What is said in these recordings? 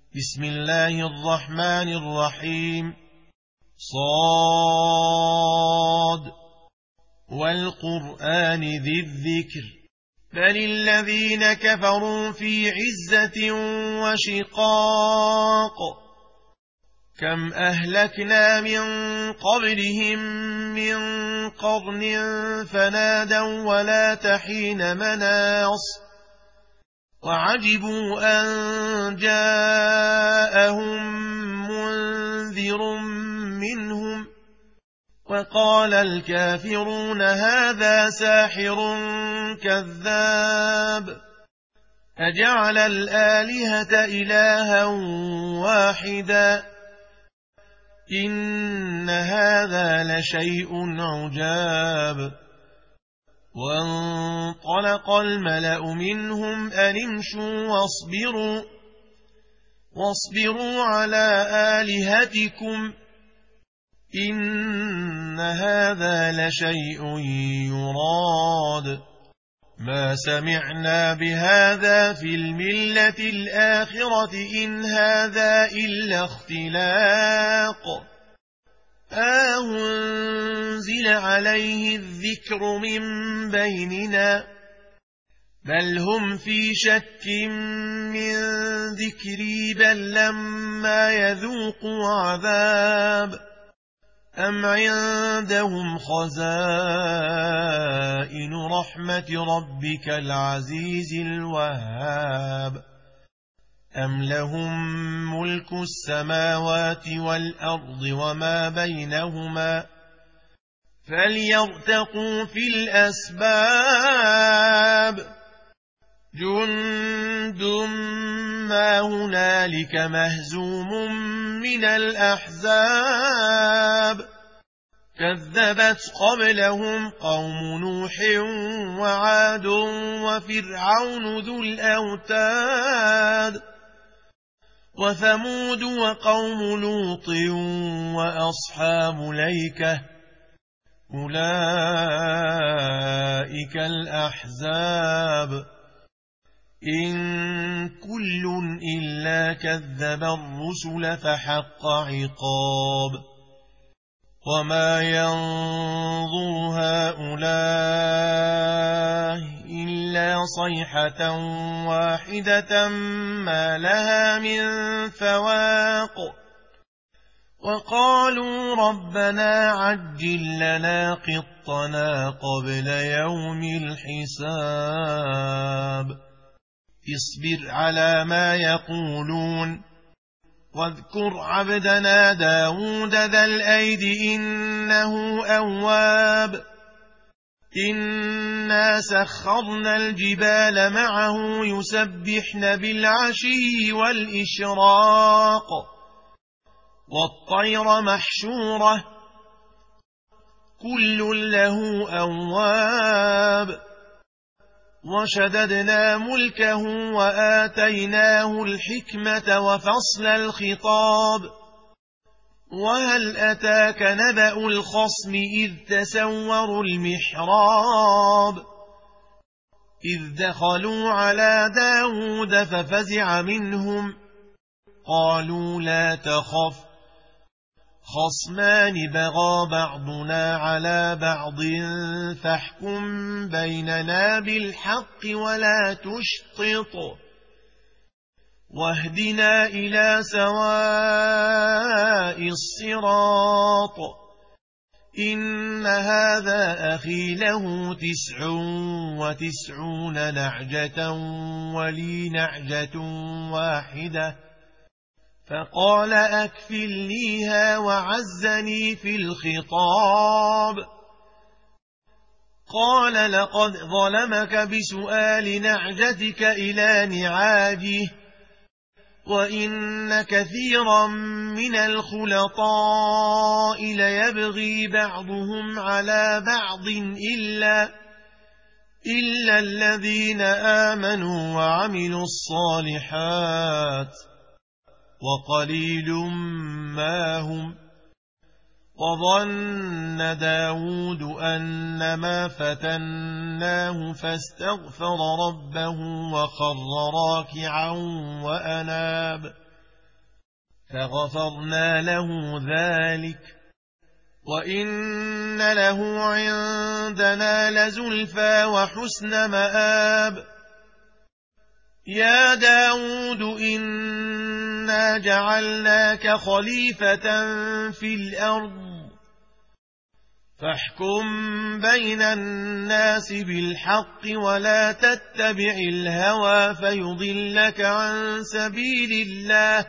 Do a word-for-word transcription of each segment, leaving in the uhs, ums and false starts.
بسم الله الرحمن الرحيم. صاد والقرآن ذي الذكر بل الذين كفروا في عزة وشقاق كم أهلكنا من قبلهم من قرن فنادوا ولا تحين مناص وعجبوا أن جاءهم منذر منهم وقال الكافرون هذا ساحر كذاب أجعل الآلهة إلها واحدا إن هذا لشيء عجاب وانطلق الملأ منهم أن امشوا واصبروا واصبروا على آلهتكم إن هذا لشيء يراد ما سمعنا بهذا في الملة الآخرة إن هذا إلا اختلاق أنزل عليه الذكر من بيننا بل هم في شك من ذكري بل لما يذوقوا عذاب أم عندهم خزائن رحمة ربك العزيز الوهاب أم لهم ملك السماوات والأرض وما بينهما فليرتقوا في الأسباب جند ما هنالك مهزوم من الأحزاب كذبت قبلهم قوم نوح وعاد وفرعون ذو الأوتاد وثمود وقوم لوط وأصحاب الأيكة أولئك الأحزاب إن كل إلا كذب الرسل فحق عقاب وما ينظر هؤلاء إلا صيحة واحدة ما لها من فواق وقالوا ربنا عجل لنا قطنا قبل يوم الحساب اصبر على ما يقولون واذكر عبدنا داود ذا الأيد إنه أواب إنا سخرنا الجبال معه يسبحن بالعشي والإشراق والطير محشورة كل له أواب وشددنا ملكه وآتيناه الحكمة وفصل الخطاب وهل أتاك نبأ الخصم إذ تسوروا المحراب إذ دخلوا على داود ففزع منهم قالوا لا تخف خصمان بغى بعضنا على بعض فاحكم بيننا بالحق ولا تشطط واهدنا إلى سواء الصراط إن هذا أخي له تسع وتسعون نعجة ولي نعجة واحدة فقال أكفلنيها وعزني في الخطاب قال لقد ظلمك بسؤال نعجتك إلى نعاجه وإن كثيرا من الخلطاء ليبغي بعضهم على بعض إلا إلا الذين آمنوا وعملوا الصالحات وقليل ما هم وظن داود أنما فتناه فاستغفر ربه وخر راكعا وأناب فغفرنا له ذلك وإن له عندنا لزلفى وحسن مآب. يا داود إنا جعلناك خليفة في الأرض فاحكم بين الناس بالحق ولا تتبع الهوى فيضلك عن سبيل الله.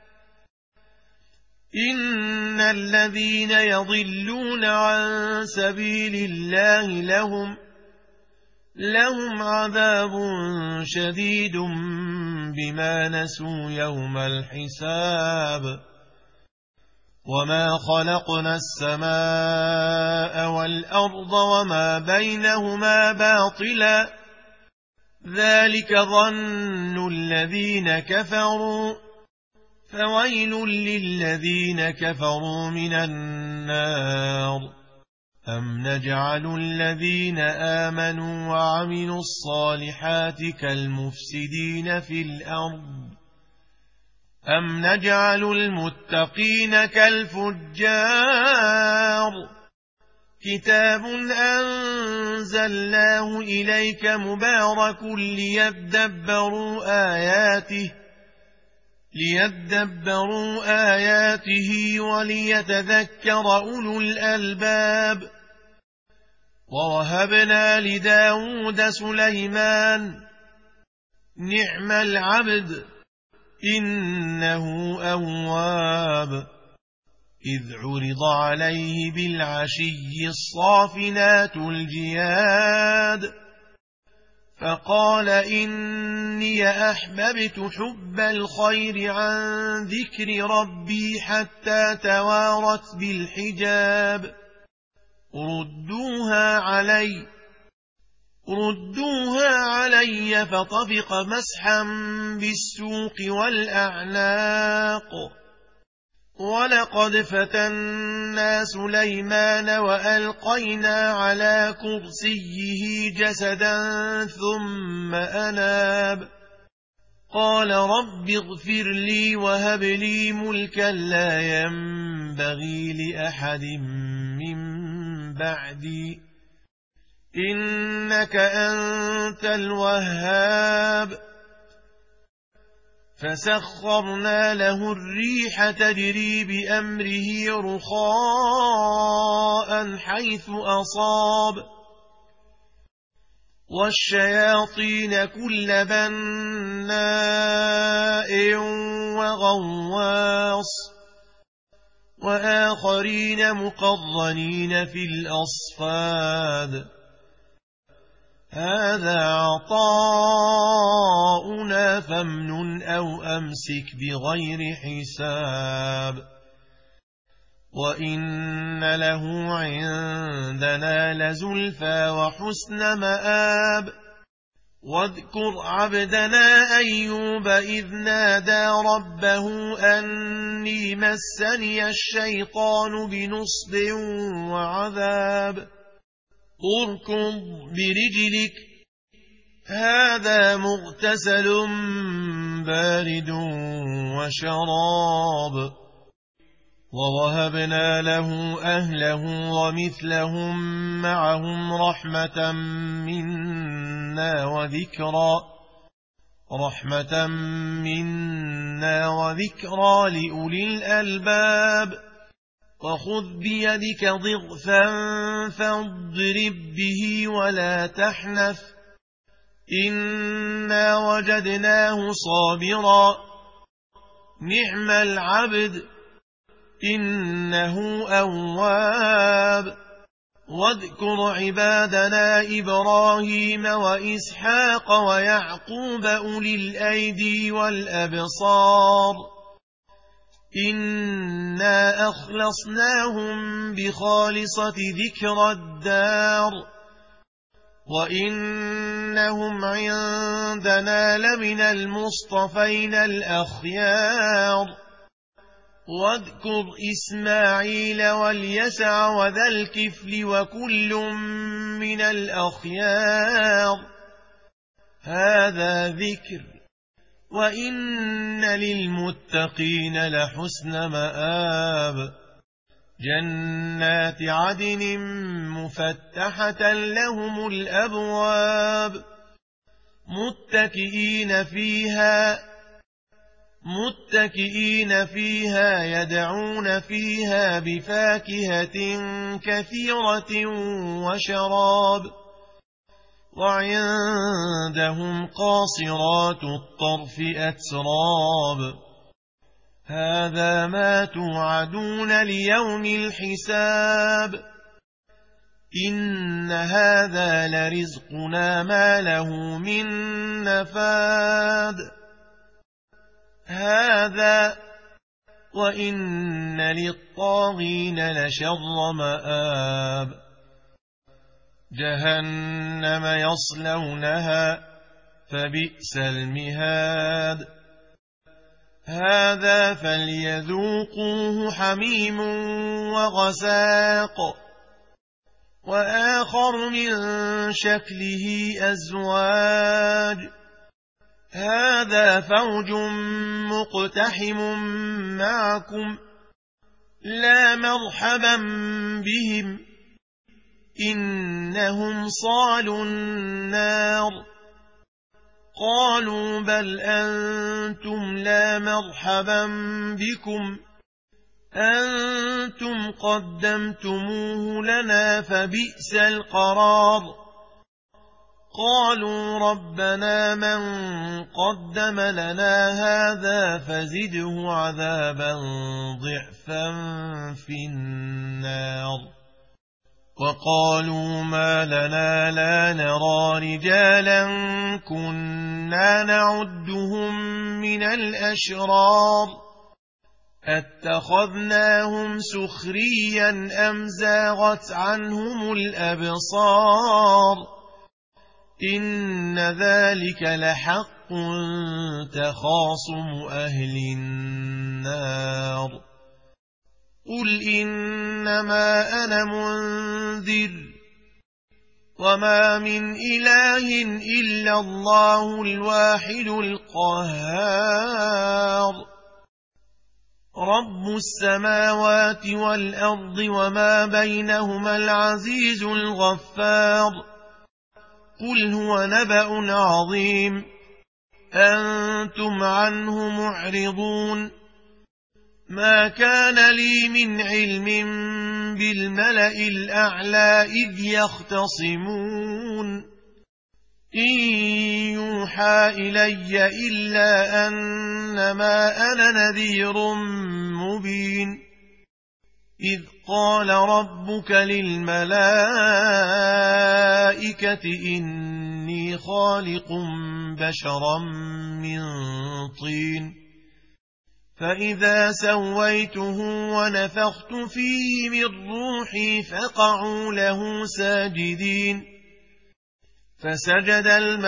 إن الذين يضلون عن سبيل الله لهم لهم عذاب شديد بما نسوا يوم الحساب. وما خلقنا السماء والأرض وما بينهما باطلا ذلك ظن الذين كفروا فويل للذين كفروا من النار. أم نجعل الذين آمنوا وعملوا الصالحات كالمفسدين في الأرض أم نجعل المتقين كالفجار. كتاب أنزلناه إليك مبارك ليدبروا آياته ليدبروا آياته وليتذكر أولو الألباب. ووهبنا لداود سليمان نعم العبد إنه أواب. إذ عرض عليه بالعشي الصافنات الجياد فقال إني أحببت حب الخير عن ذكر ربي حتى توارت بالحجاب. ردوها علي ردوها علي فطفق مسحا بالسوق والأعناق. ولقد فتنا سليمان وألقينا على كرسيه جسدا ثم أناب. قال رب اغفر لي وهب لي ملكا لا ينبغي لأحد من بعدي إنك أنت الوهاب. فسخرنا له الريح تجري بأمره رخاء حيث أصاب والشياطين كل بناء وغواص وآخرين مقرنين في الأصفاد. هذا عطاؤنا فامنن أو أمسك بغير حساب. وإن له عندنا لزلفى وحسن مآب. واذكر عبدنا أيوب إذ نادى ربه أني مسني الشيطان بنصب وعذاب. اركض برجلك هذا مغتسل بارد وشراب. ووهبنا له أهله ومثلهم معهم رحمة منا وذكرى رحمة منا وذكرى لأولي الألباب. وخذ بيدك ضغثا فاضرب به ولا تحنث إنا وجدناه صابرا نعم العبد إنه أواب. واذكر عبادنا إبراهيم وإسحاق ويعقوب أولي الأيدي والأبصار إنا أخلصناهم بخالصة ذكر الدار وإنهم عندنا لمن المصطفين الأخيار. واذكر إسماعيل واليسع وذا الكفل وكل من الأخيار. هذا ذكر وإن للمتقين لحسن مآب جنات عدن مفتحة لهم الأبواب متكئين فيها متكئين فيها يدعون فيها بفاكهة كثيرة وشراب وعندهم قاصرات الطرف أتراب هذا ما توعدون ليوم الحساب إن هذا لرزقنا ما له من نفاد هذا وإن للطاغين لشر مآب جهنم يصلونها فبئس المهاد هذا فليذوقوه حميم وغساق وآخر من شكله أزواج هذا فوج مقتحم معكم لا مرحبا بهم إنهم صالوا النار قالوا بل أنتم لا مرحبا بكم أنتم قدمتموه لنا فبئس القرار قالوا ربنا من قدم لنا هذا فزده عذابا ضعفا في النار وقالوا ما لنا لا نرى رجالا كنا نعدهم من الأشرار اتخذناهم سخريا أم زاغت عنهم الأبصار إن ذلك لحق تخاصم أهل النار قل إنما أنا منذر وما من إله إلا الله الواحد القهار رب السماوات والأرض وما بينهما العزيز الغفار قل هو نبأ عظيم أنتم عنه معرضون ما كان لي من علم بالملأ الأعلى إذ يختصمون إن يوحى إلي إلا أنما أنا نذير مبين إذ قال ربك للملائكة إني خالق بشرا من طين فإذا سويته ونفخت فيه من روحي فقعوا له ساجدين فسجد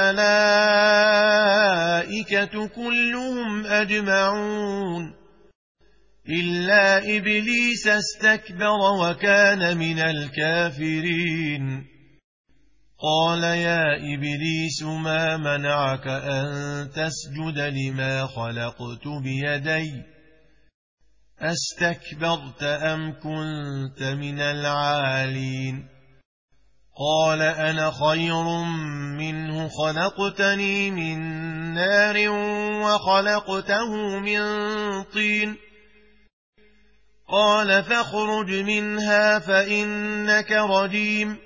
الملائكة كلهم أجمعون إلا إبليس استكبر وكان من الكافرين قال يا إبليس ما منعك أن تسجد لما خلقت بيدي أستكبرت أم كنت من العالين قال أنا خير منه خلقتني من نار وخلقته من طين قال فاخرج منها فإنك رجيم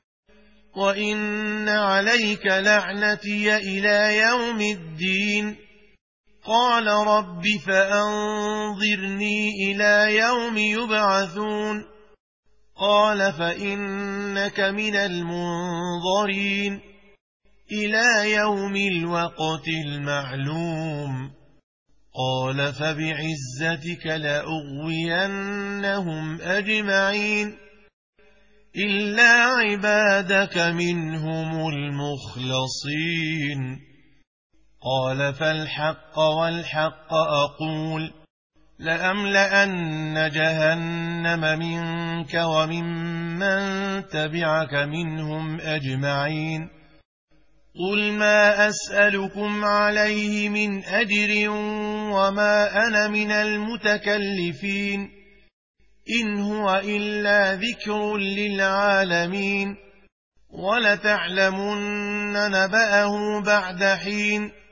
وإن عليك لعنتي إلى يوم الدين قال رب فأنظرني إلى يوم يبعثون قال فإنك من المنظرين إلى يوم الوقت المعلوم قال فبعزتك لأغوينهم أجمعين إلا عبادك منهم المخلصين قال فالحق والحق أقول لأملأن جهنم منك وممن تبعك منهم أجمعين قل ما أسألكم عليه من أجر وما أنا من المتكلفين إن هو إلا ذكر للعالمين ولتعلمن نبأه بعد حين